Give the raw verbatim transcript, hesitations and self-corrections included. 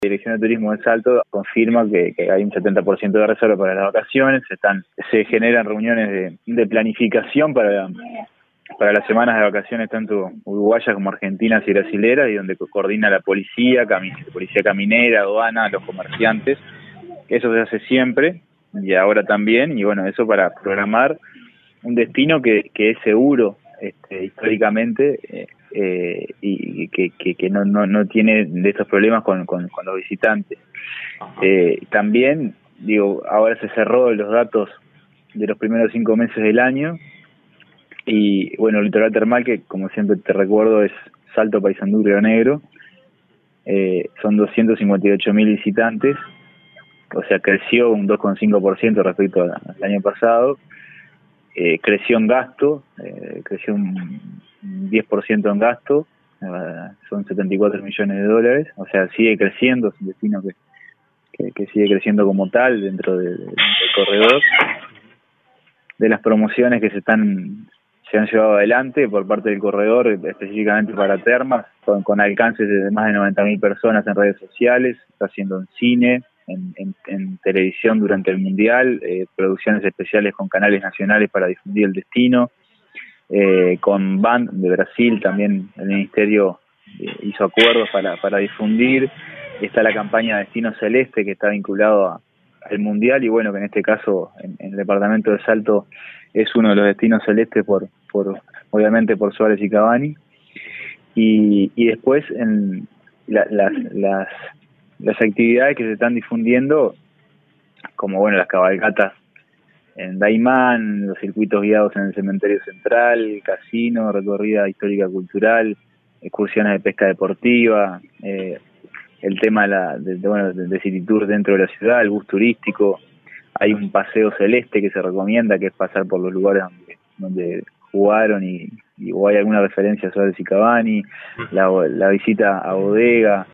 La Dirección de Turismo de Salto confirma que, que hay un setenta por ciento de reserva para las vacaciones. Se, están, se generan reuniones de, de planificación para, para las semanas de vacaciones, tanto uruguayas como argentinas y brasileras, y donde coordina la policía, cami, policía caminera, aduana, los comerciantes. Eso se hace siempre y ahora también, y bueno, eso para programar un destino que, que es seguro este, históricamente eh, eh, y que, que, que no, no, no tiene de estos problemas con, con, con los visitantes. Eh, también, digo, ahora se cerró los datos de los primeros cinco meses del año y bueno, el litoral termal, que como siempre te recuerdo es Salto, Paysandú, Río Negro, eh, son doscientos cincuenta y ocho mil visitantes, o sea, creció un dos coma cinco por ciento respecto al año pasado. Eh, creció en gasto, eh, creció un diez por ciento en gasto, eh, son setenta y cuatro millones de dólares, o sea, sigue creciendo, es un destino que, que, que sigue creciendo como tal dentro de, de, del corredor. De las promociones que se están se han llevado adelante por parte del corredor, específicamente para termas, con, con alcances de más de noventa mil personas en redes sociales, está haciendo en cine, En, en, en televisión durante el Mundial, eh, producciones especiales con canales nacionales para difundir el destino, eh, con B A N de Brasil, también el Ministerio eh, hizo acuerdos para, para difundir. Está la campaña Destino Celeste, que está vinculado a, al Mundial, y bueno, que en este caso en, en el departamento de Salto es uno de los destinos celestes por, por obviamente por Suárez y Cavani. Y, y después en la, las, las las actividades que se están difundiendo, como bueno, las cabalgatas en Daimán, los circuitos guiados en el cementerio central, casino, recorrida histórica cultural, excursiones de pesca deportiva, eh, el tema de, la, de, de, bueno, de, de City Tour dentro de la ciudad, el bus turístico. Hay un paseo celeste que se recomienda, que es pasar por los lugares donde, donde jugaron y, y o hay alguna referencia a Suárez y Cavani, la, la visita a bodega.